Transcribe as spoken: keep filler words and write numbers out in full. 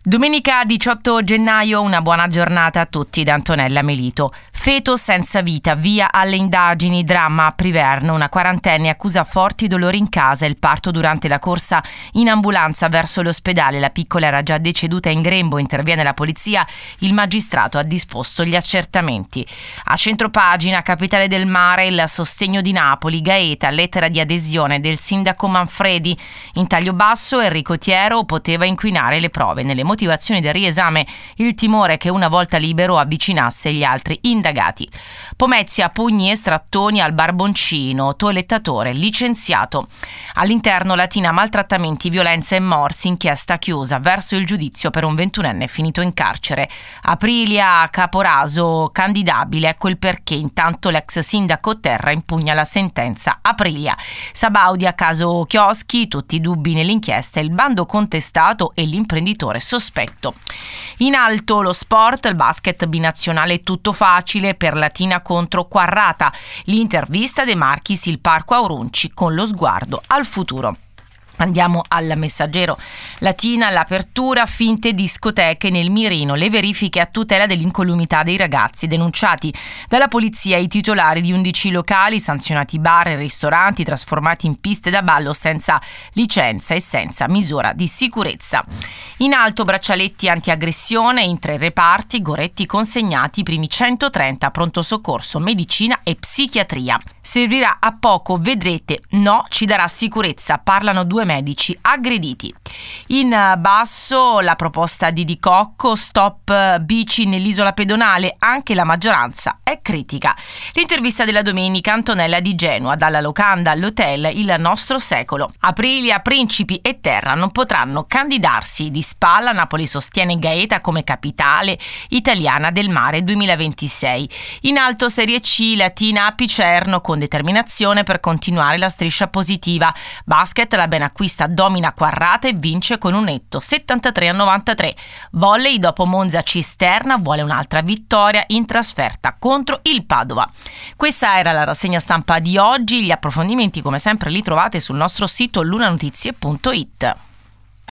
Domenica diciotto gennaio, una buona giornata a tutti da Antonella Melito. Feto senza vita, via alle indagini, dramma a Priverno. Una quarantenne accusa forti dolori in casa, il parto durante la corsa in ambulanza verso l'ospedale. La piccola era già deceduta in grembo, interviene la polizia, il magistrato ha disposto gli accertamenti. A centropagina, Capitale del Mare, il sostegno di Napoli, Gaeta, lettera di adesione del sindaco Manfredi. In taglio basso, Enrico Tiero poteva inquinare le prove. Nelle motivazioni del riesame, il timore che una volta libero avvicinasse gli altri indagati. Pomezia, pugni e strattoni al barboncino, toelettatore licenziato. All'interno Latina, maltrattamenti, violenza e morsi, inchiesta chiusa verso il giudizio per un ventunenne finito in carcere. Aprilia, Caporaso, candidabile, ecco il perché. Intanto l'ex sindaco Terra impugna la sentenza. Aprilia, Sabaudia, caso chioschi, tutti i dubbi nell'inchiesta, il bando contestato e l'imprenditore sospetto. In alto lo sport, il basket binazionale tutto facile per Latina contro Quarrata. L'intervista De Marchis, il Parco Aurunci con lo sguardo al futuro. Andiamo al Messaggero. Latina, l'apertura, finte discoteche nel mirino, le verifiche a tutela dell'incolumità dei ragazzi, denunciati dalla polizia i titolari di undici locali, sanzionati bar e ristoranti trasformati in piste da ballo senza licenza e senza misura di sicurezza. In alto braccialetti antiaggressione in tre reparti, Goretti consegnati i primi centotrenta pronto soccorso, medicina e psichiatria. Servirà a poco, vedrete, no, ci darà sicurezza, parlano due medici aggrediti. In basso la proposta di Di Cocco, stop bici nell'isola pedonale, anche la maggioranza è critica. L'intervista della domenica, Antonella di Genova, dalla locanda all'hotel Il Nostro Secolo. Aprilia, Principi e Terra non potranno candidarsi. Di spalla Napoli sostiene Gaeta come capitale italiana del mare duemilaventisei. In alto Serie C, Latina a Picerno con determinazione per continuare la striscia positiva. Basket, la Benacquista domina Quarrata e vince con un netto settantatré a novantatré. Volley, dopo Monza Cisterna vuole un'altra vittoria in trasferta contro il Padova. Questa era la rassegna stampa di oggi. Gli approfondimenti come sempre li trovate sul nostro sito lunanotizie punto it.